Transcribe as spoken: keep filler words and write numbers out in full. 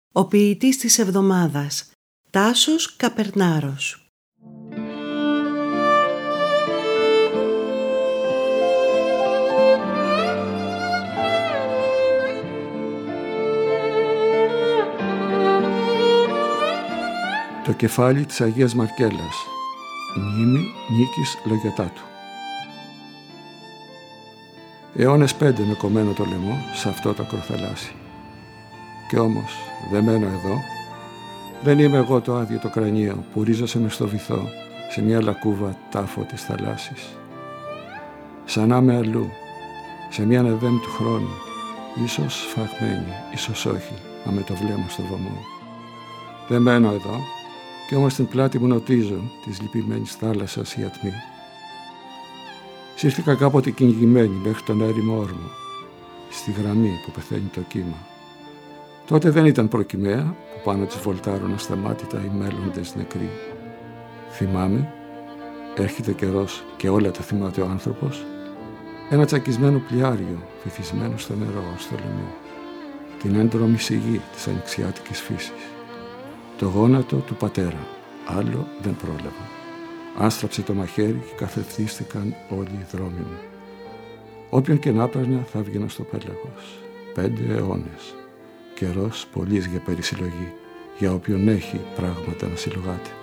Ο ποιητής της εβδομάδας, Τάσος Καπερνάρος. Το κεφάλι της Αγίας Μαρκέλας. Μνήμη Νίκης Λογιοτάτου. Αιώνες πέντε με κομμένο το λαιμό σε αυτό το ακροθαλάσσι. Κι όμως δεν μένω εδώ. Δεν είμαι εγώ το άδειο το κρανίο που ρίζωσε μες στο βυθό σε μια λακκούβα τάφο της θαλάσσης. Σαν να είμαι αλλού, σε μια νεδέμ του χρόνου, ίσως σφαγμένη, ίσως όχι, μα με το βλέμμα στο βωμό. Δεν μένω εδώ, κι όμως στην πλάτη μου νοτίζω της λυπημένης θάλασσας η ατμή. Σύρθηκα κάποτε κυνηγημένη μέχρι τον έρημο όρμο, στη γραμμή που πεθαίνει το κύμα. Τότε δεν ήταν προκυμαία που πάνω της βολτάρουν ασταμάτητα οι μέλλοντες νεκροί. Θυμάμαι, έρχεται καιρός και όλα τα θυμάται ο άνθρωπος, ένα τσακισμένο πλοιάριο βυθισμένο στο νερό, στο λαιμό, την έντρομη σιγή της ανοιξιάτικης φύσης, το γόνατο του πατέρα, άλλο δεν πρόλαβα. Άστραψε το μαχαίρι και καθευθύστηκαν όλοι οι δρόμοι μου. Όποιον και να έπαιρνα θα βγαίνα στο πέλαγος. Πέντε αιώνες. Καιρός πολύς για περισυλλογή, για όποιον έχει πράγματα να συλλογάται.